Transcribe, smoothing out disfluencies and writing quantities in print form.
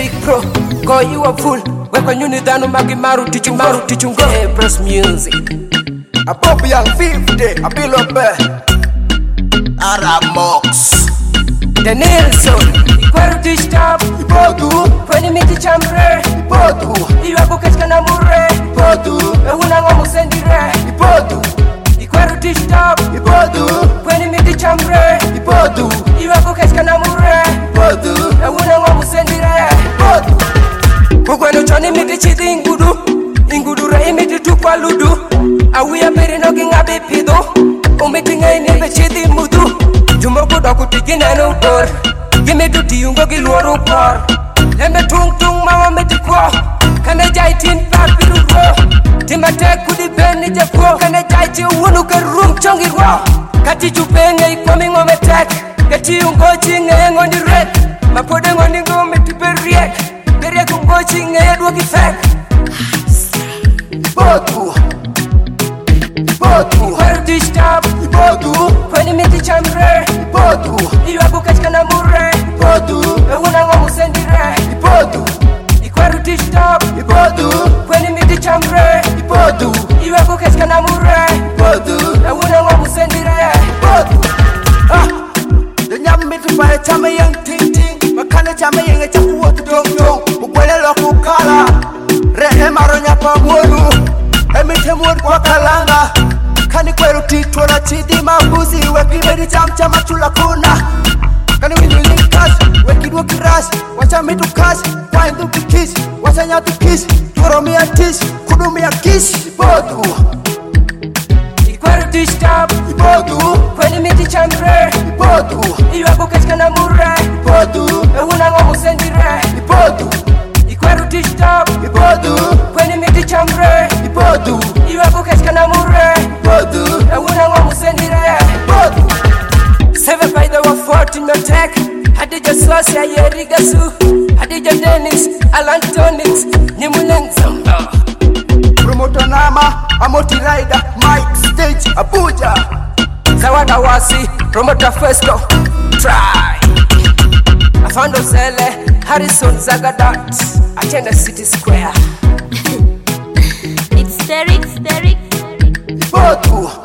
Eric Pro, go you a fool. Weko nyuni dhanu magi maru tichungo. Hey, press music. A pop young 50, a bill up Aramox. The Nelson, Ikweru Tishtap, Ipotu, Kweni miti chambre, Ipotu, Iwako keskana mure, Ipotu, Ehuna ngomu sendire, Ipotu, Ikweru Tishtap, Ipotu, Kweni miti chambre, Ipotu, Iwako keskana mure, Ipotu, Ehuna ngomu sendire, Ipotu. Kukwenu choni miti chidi Ingudura imiti tukwa ludu Awia peri no kingabi pidu Umiti ngay nipe chidi mudu Jumoku doku tiki nenu tor Gime tu tiyungo ki luoru por Lembe tung mawa miti kwa Kane jai tin papiru ro Tima tek kudi beni je kwa Kane jai chi unu ke rum chongi ro Kati jupe ngay kwa mi ngome tek Kati ungo chi ngay ngondi red Mapode ngondi ngome tipe riek Kere kungo chi ngay dua ki fek Ipotu, Ipotu, Ikweru Tishtap, Ipotu, Kweni miti chambre, Ipotu, Iwako keskana mure, Ipotu, Ehuna ngomu sendire, Ipotu, Ikweru Tishtap, Ipotu, Kweni miti chambre, Ipotu, Iwako keskana mure, Ipotu, Ehuna ngomu sendire, Ipotu. The nyam me to buy chama young ting, makana chama young a chapu what dong, ukwele loku kala, rehe maronya pa mwonu, emite mwonu kwa kalanga, kani kweru titwa na chidi mambuzi, weki meri chama chula kuna, kani windu link cash, weki dwa kirash, wacha me to cash, wine to kiss, wacha nya to kiss, turo me a tish, kudu me a kiss, Ipotu, Ikweru Tishtap, Ipotu, Kweni miti chambre, Ipotu, Iwako keskana mure, Ipotu, Ehuna ngomu sendire, Ipotu, Ikweru Tishtap, Ipotu, Kweni miti chambre, Ipotu, Iwako keskana mure, Ipotu, Ehuna ngomu sendire, Ipotu. Seven by the war 14 your tech. Hadija Swasi Ayeriga Su. Hadija Dennis, Alan Tonix, Nimulenza. Promoter Nama, Amoti Rider, Mike Stage, Abuja. Zawada Wasi, Promoter Fesco. Try. Afando Zele, Harrison Zagadat. Attend the City Square. It's Derek. Ipotu.